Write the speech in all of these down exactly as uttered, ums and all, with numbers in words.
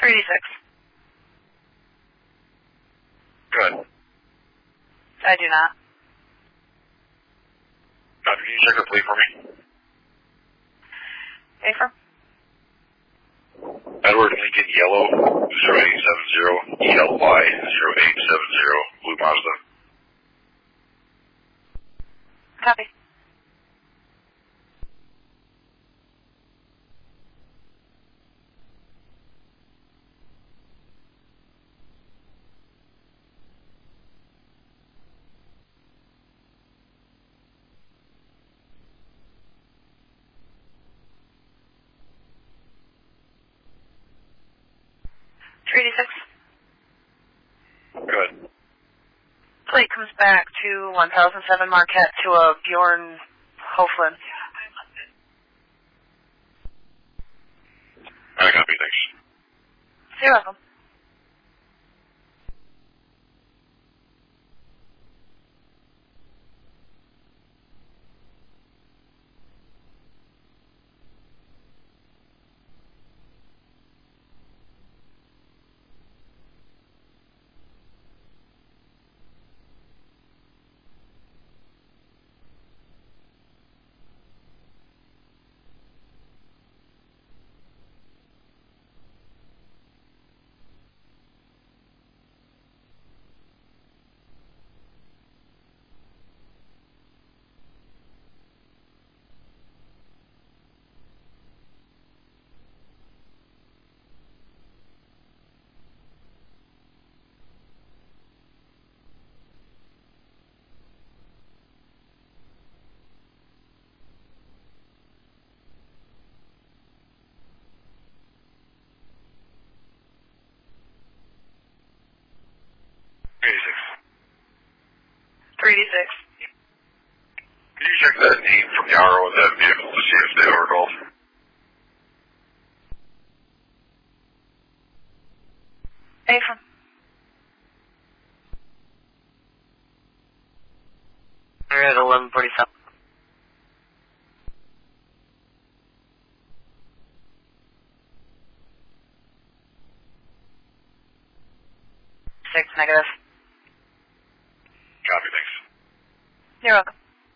three D six. Good. I do not. Copy. Can you check the fleet for me? Affirm. Edward Lincoln Yellow zero eight seven zero E L Y zero eight seven zero Blue Mazda. Copy. three D six. Good. Plate comes back to one thousand seven Marquette to a Bjorn Hoflin. I copy. Thanks. You're welcome. three D six. Can you check that name from the R O of that vehicle to see if they overcalled? Affirm. We're at eleven forty-seven. Six negative. Copy. Thanks. You're welcome.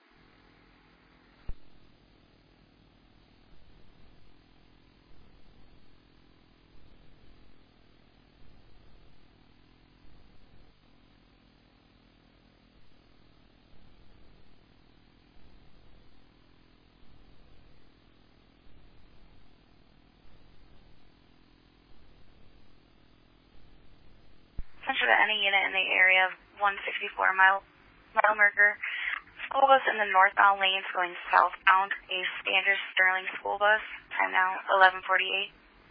Center to any unit in the area of one sixty-four mile, mile marker. School bus in the northbound lanes going southbound. A standard Sterling school bus. Time now eleven forty-eight.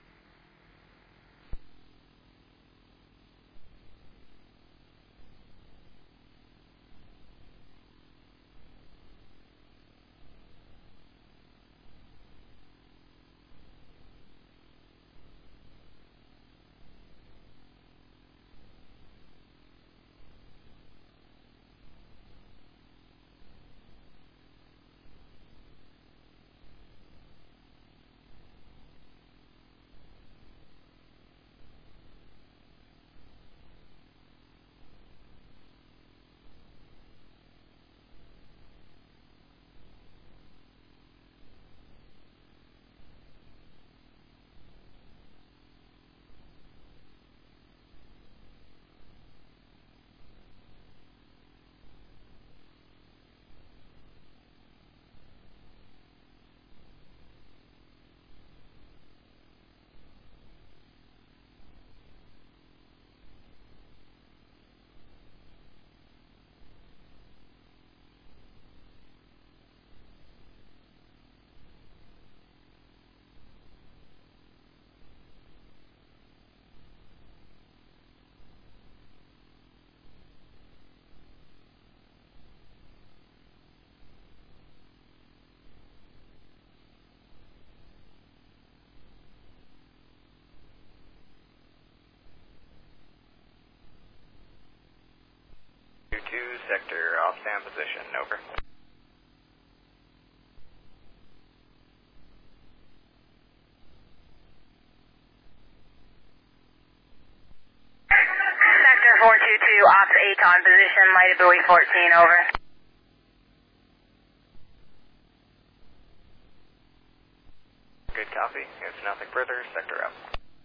two sector, off stand position, over. Ops eight on position, light ability fourteen, over. Good copy. If nothing further, sector up.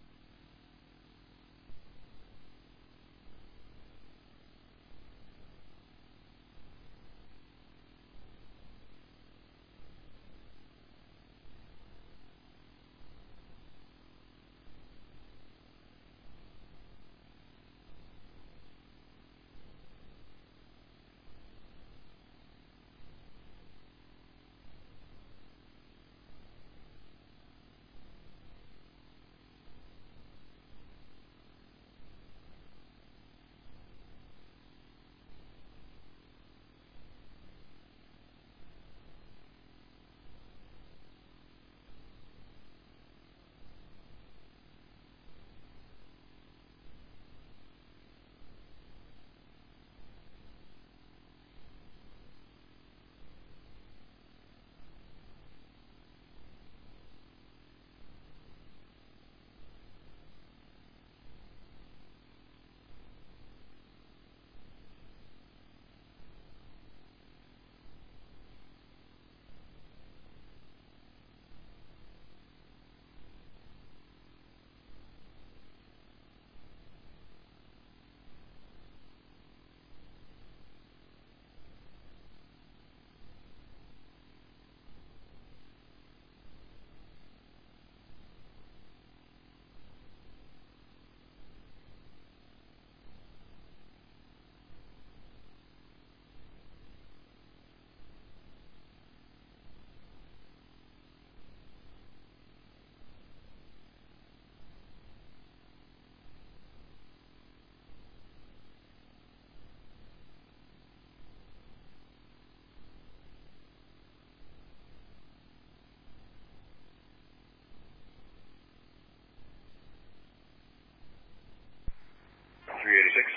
three eighty-six.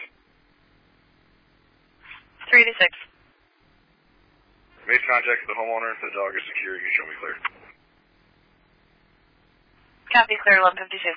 three eighty-six. Made contact with the homeowner. The dog is secure. You can show me clear. Copy, clear eleven fifty-two.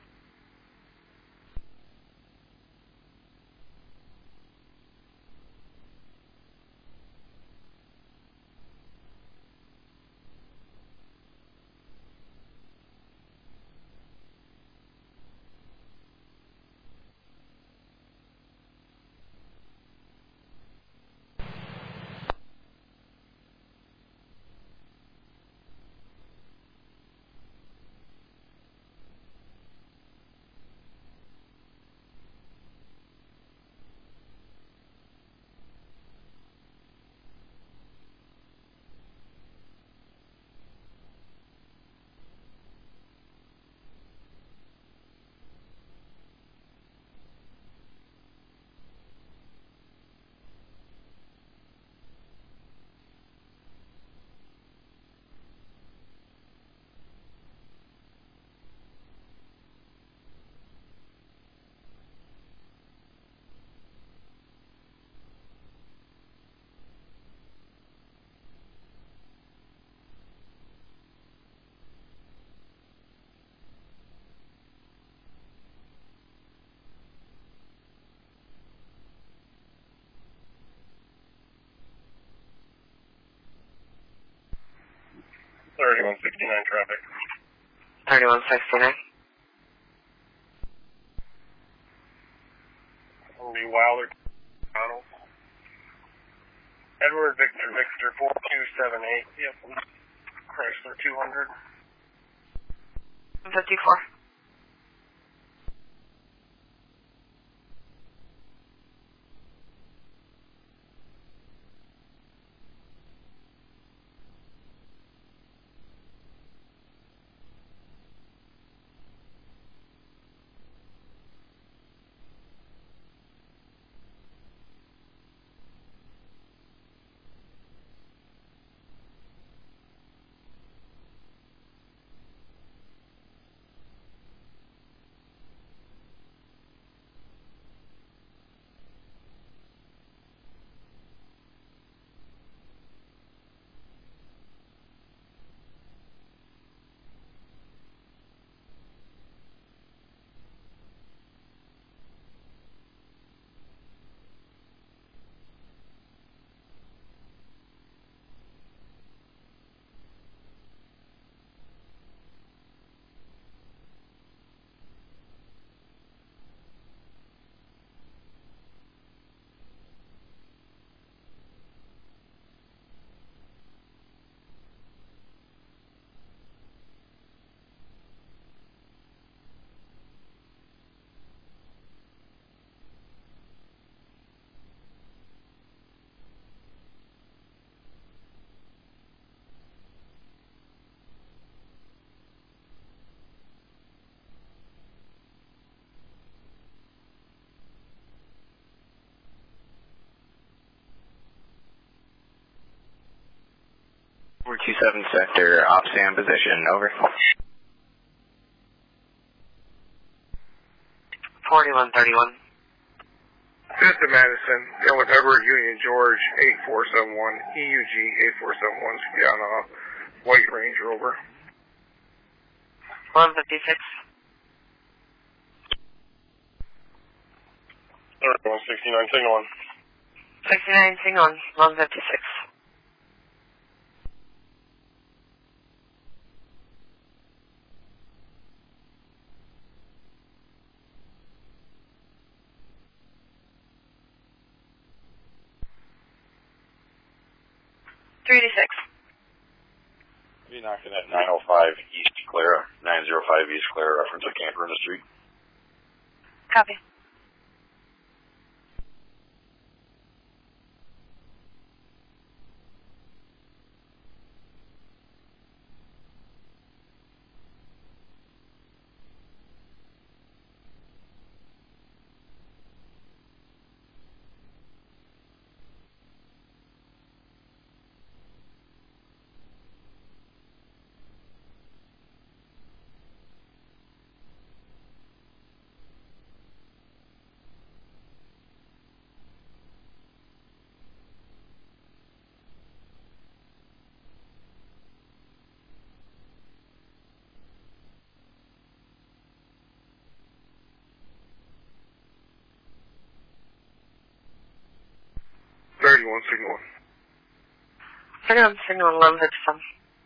thirty-one sixty-nine traffic. thirty-one sixty-nine. Lee Wilder, Donald. Edward Victor Victor four two seven eight. Yep. Chrysler two hundred. fifty-four. two seven sector, op Sam position, over. forty-one thirty-one. Fifth to Madison, and with Edward Union George, eight four seven one, E U G eight four seven one, should be on a White Range Rover. one fifty-six. one sixty-nine, signal one. sixty-nine, signal on, one fifty-six. three eighty-six. Be knocking at nine oh five East Clara, nine oh five East Clara, reference a camper in the street. Copy. thirty-one, signal one. thirty-one, signal on, one fifty-seven.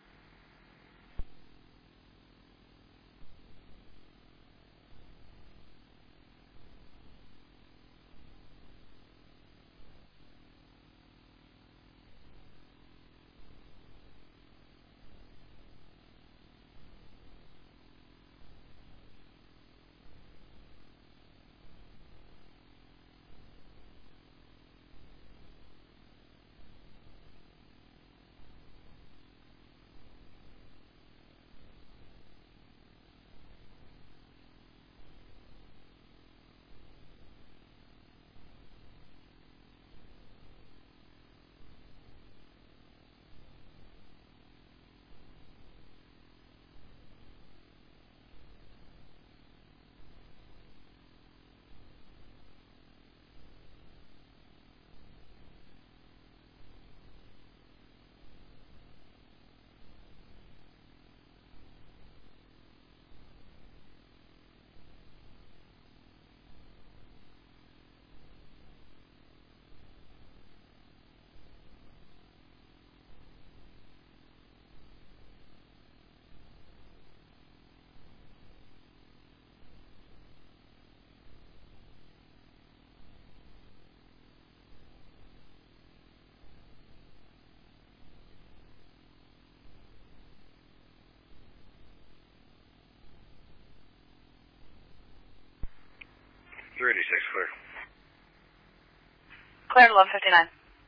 three eighty-six, clear. Clear to one fifty-nine.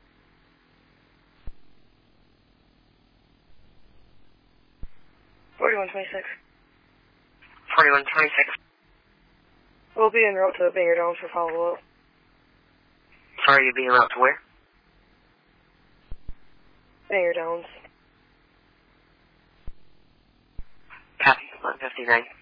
forty-one twenty-six. forty-one twenty-six. We'll be en route to Bangor Downs for follow-up. Sorry, you being out to where? Bangor Downs. Copy, one fifty-nine.